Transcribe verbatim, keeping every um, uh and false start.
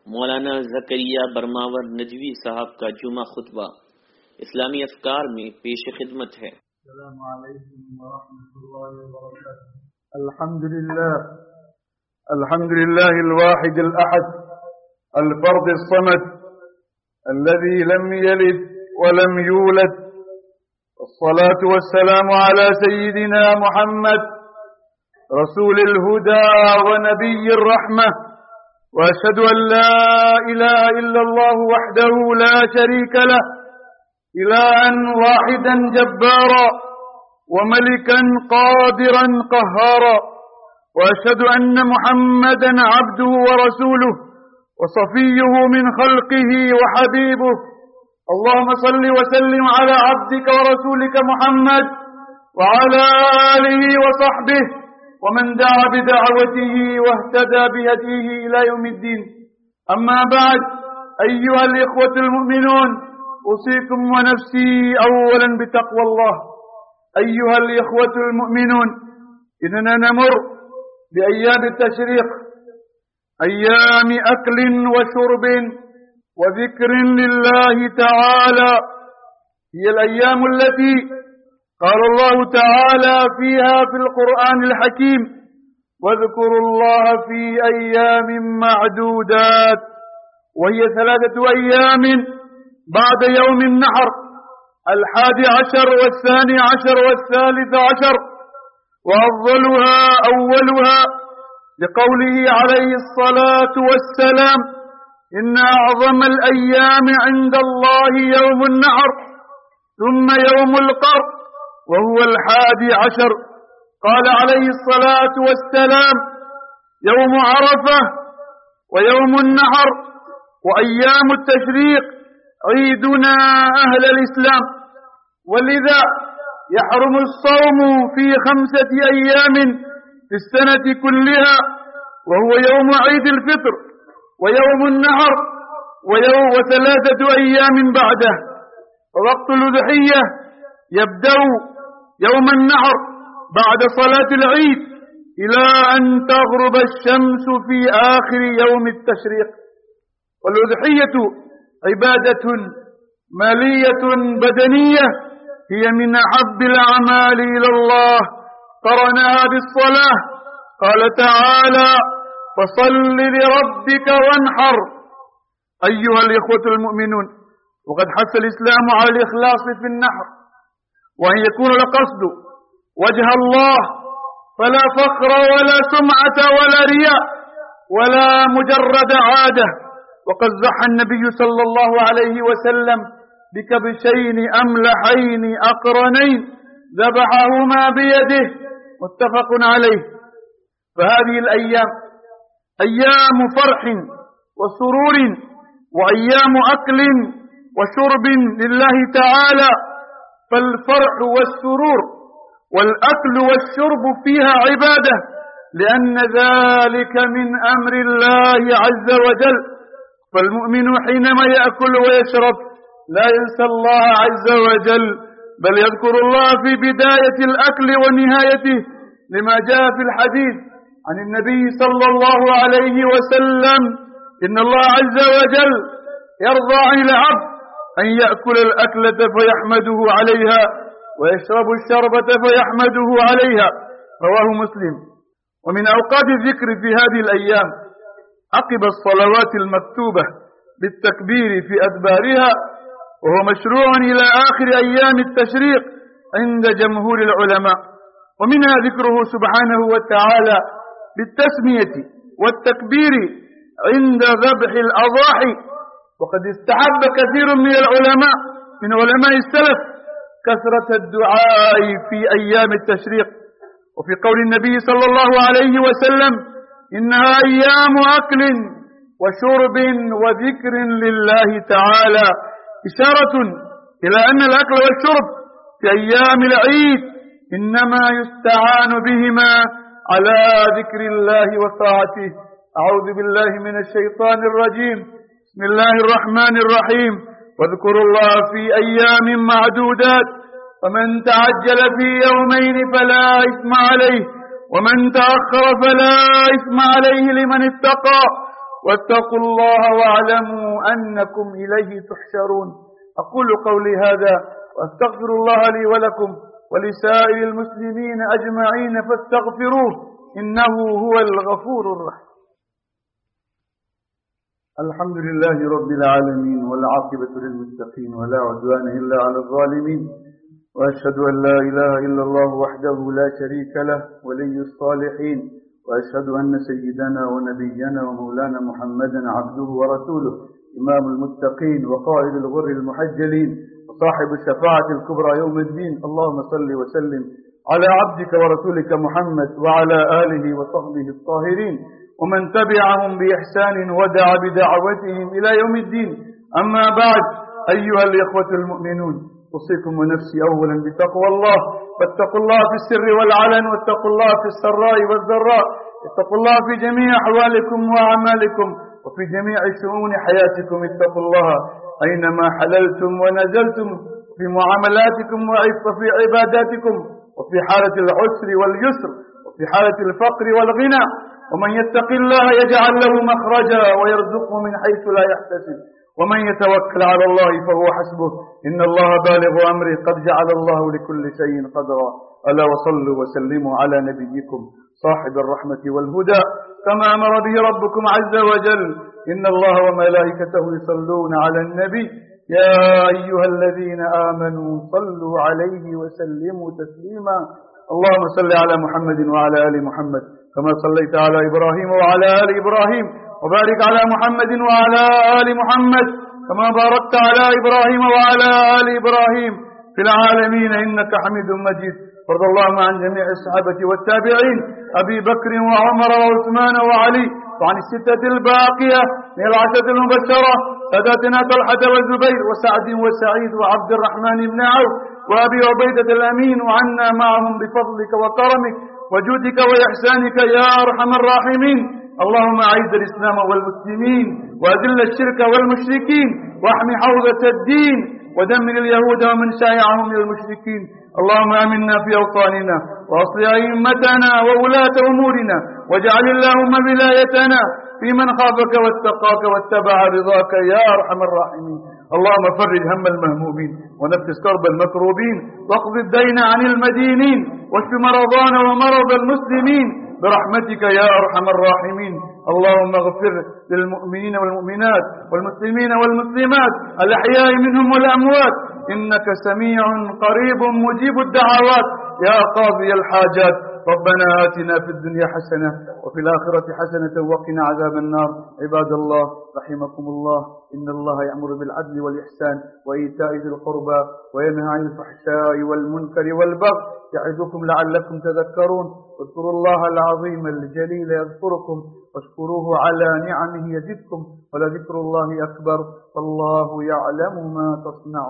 मौलाना ज़करिया बरमावर नजवी साहब का जुमा खुतबा इस्लामी अफकार में पेश खिदमत है। अस्सलामु अलैकुम व रहमतुल्लाहि व बरकातुहू। अल्हम्दुलिल्लाह अल्हम्दुलिल्लाहिल वाहिदिल अहद अल-फर्दिस समद الذي لم يلد ولم يولد والصلاة والسلام على سيدنا محمد رسول الهدى ونبي الرحمة وأشهد أن لا إله إلا الله وحده لا شريك له إلها واحدا جبارا وملكا قادرا قهارا وأشهد أن محمدا عبده ورسوله وصفيه من خلقه وحبيبه اللهم صل وسلم على عبدك ورسولك محمد وعلى آله وصحبه ومن دعا بدعوته واهتدى بهديه إلى يوم الدين. أما بعد، أيها الإخوة المؤمنون، أوصيكم ونفسي أولا بتقوى الله. أيها الإخوة المؤمنون، إننا نمر بأيام التشريق، أيام أكل وشرب وذكر لله تعالى. هي الأيام التي قال الله تعالى فيها في القرآن الحكيم: واذكروا الله في أيام معدودات، وهي ثلاثة أيام بعد يوم النحر، الحادي عشر والثاني عشر والثالث عشر، وأفضلها أولها لقوله عليه الصلاة والسلام: إن أعظم الأيام عند الله يوم النحر ثم يوم القر وهو الحادي عشر. قال عليه الصلاة والسلام: يوم عرفة ويوم النحر وأيام التشريق عيدنا أهل الإسلام، ولذا يحرم الصوم في خمسة أيام في السنة كلها، وهو يوم عيد الفطر ويوم النحر ويوم وثلاثة أيام بعده. ووقت الأضحية يبدأ يوم النحر بعد صلاة العيد إلى أن تغرب الشمس في آخر يوم التشريق. والأضحية عبادة مالية بدنية، هي من أحب الأعمال إلى الله، قرنها بالصلاة. قال تعالى: فصل لربك وانحر. أيها الإخوة المؤمنون، وقد حث الإسلام على الإخلاص في النحر، وأن يكون القصد وجه الله، فلا فخر ولا سمعة ولا رياء ولا مجرد عادة. وقد زح النبي صلى الله عليه وسلم بكبشين أملحين أقرنين ذبحهما بيده، متفق عليه. فهذه الأيام أيام فرح وسرور وأيام أكل وشرب لله تعالى، فالفرح والسرور والأكل والشرب فيها عبادة، لأن ذلك من أمر الله عز وجل. فالمؤمن حينما يأكل ويشرب لا ينسى الله عز وجل، بل يذكر الله في بداية الأكل ونهايته، لما جاء في الحديث عن النبي صلى الله عليه وسلم: إن الله عز وجل يرضى عن العبد أن يأكل الأكلة فيحمده عليها ويشرب الشربة فيحمده عليها، رواه مسلم. ومن أوقات الذكر في هذه الأيام عقب الصلوات المكتوبة بالتكبير في أدبارها، وهو مشروع إلى آخر أيام التشريق عند جمهور العلماء. ومنها ذكره سبحانه وتعالى بالتسمية والتكبير عند ذبح الأضاحي. وقد استحب كثير من العلماء من علماء السلف كثرة الدعاء في أيام التشريق. وفي قول النبي صلى الله عليه وسلم: إنها أيام أكل وشرب وذكر لله تعالى، إشارة إلى أن الأكل والشرب في أيام العيد إنما يستعان بهما على ذكر الله وطاعته. أعوذ بالله من الشيطان الرجيم. بسم الله الرحمن الرحيم. واذكروا الله في أيام معدودات، فمن تعجل في يومين فلا إثم عليه، ومن تأخر فلا إثم عليه لمن اتقى، واتقوا الله واعلموا أنكم إليه تحشرون. أقول قولي هذا وأستغفر الله لي ولكم ولسائر المسلمين أجمعين فاستغفروه إنه هو الغفور الرحيم. الحمد لله رب العالمين والعاقبة للمتقين ولا عدوان إلا على الظالمين، وأشهد أن لا إله إلا الله وحده لا شريك له ولي الصالحين، وأشهد أن سيدنا ونبينا ومولانا محمدا عبده ورسوله إمام المتقين وقائد الغر المحجلين وصاحب الشفاعة الكبرى يوم الدين. اللهم صل وسلم على عبدك ورسولك محمد وعلى آله وصحبه الطاهرين ومن تبعهم بإحسان ودعا بدعوتهم إلى يوم الدين. أما بعد، أيها الإخوة المؤمنون، أوصيكم ونفسي أولا بتقوى الله، فاتقوا الله في السر والعلن، واتقوا الله في السراء والضراء، اتقوا الله في جميع أحوالكم وأعمالكم وفي جميع شؤون حياتكم. اتقوا الله أينما حللتم ونزلتم، في معاملاتكم وفي عباداتكم، وفي حالة العسر واليسر، وفي حالة الفقر والغنى. ومن يتق الله يجعل له مخرجا ويرزقه من حيث لا يحتسب، ومن يتوكل على الله فهو حسبه، إن الله بالغ أمره، قد جعل الله لكل شيء قدرا. ألا وصلوا وسلموا على نبيكم صاحب الرحمة والهدى كما أمر به ربكم عز وجل. إن الله وملائكته يصلون على النبي يا أيها الذين آمنوا صلوا عليه وسلموا تسليما. اللهم صل على محمد وعلى آل محمد كما صليت على إبراهيم وعلى آل إبراهيم، وبارك على محمد وعلى آل محمد كما باركت على إبراهيم وعلى آل إبراهيم في العالمين إنك حميد مجيد. وارض اللهم عن جميع الصحابة والتابعين أبي بكر وعمر وعثمان وعلي، وعن الستة الباقية من العشرة المبشرة ساداتنا طلحة والزبير وسعد وسعيد وعبد الرحمن بن عوف وأبي عبيدة الأمين، وعنا معهم بفضلك وكرمك وجودك وإحسانك يا أرحم الراحمين. اللهم أعز الإسلام والمسلمين وأذل الشرك والمشركين واحم حوزة الدين ودمر اليهود ومن شايعهم من المشركين. اللهم آمنا في أوطاننا وأصل أئمتنا وولاة أمورنا، واجعل اللهم ولايتنا في من خافك واتقاك واتبع رضاك يا أرحم الراحمين. اللهم فرج هم المهمومين ونفس كرب المكروبين واقض الدين عن المدينين واشف مرضانا ومرض المسلمين برحمتك يا أرحم الراحمين. اللهم اغفر للمؤمنين والمؤمنات والمسلمين والمسلمات الأحياء منهم والأموات، إنك سميع قريب مجيب الدعوات يا قاضي الحاجات. ربنا آتنا في الدنيا حسنة وفي الآخرة حسنة وقنا عذاب النار. عباد الله رحمكم الله، إن الله يأمر بالعدل والإحسان وإيتاء ذي القربى وينهى عن الفحشاء والمنكر والبغي يعظكم لعلكم تذكرون. اذكروا الله العظيم الجليل يذكركم واشكروه على نعمه يزدكم ولذكر الله أكبر والله يعلم ما تصنعون.